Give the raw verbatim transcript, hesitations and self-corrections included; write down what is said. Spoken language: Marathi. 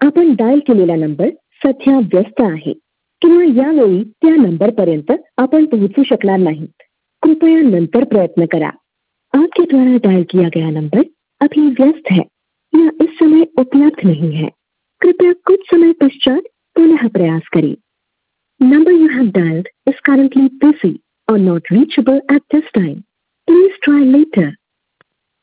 आपण डायल केलेला नंबर सध्या व्यस्त आहे किंवा यावेळी त्या नंबरपर्यंत आपण पोहोचू शकणार नाही. कृपया नंतर प्रयत्न करा. आपके द्वारा डायल किया गया नंबर अभी व्यस्त है या इस समय उपलब्ध नहीं है. कृपया कुछ समय पश्चात पुनः प्रयास करें. Number you have dialed is currently busy or not reachable at this time. Please try later.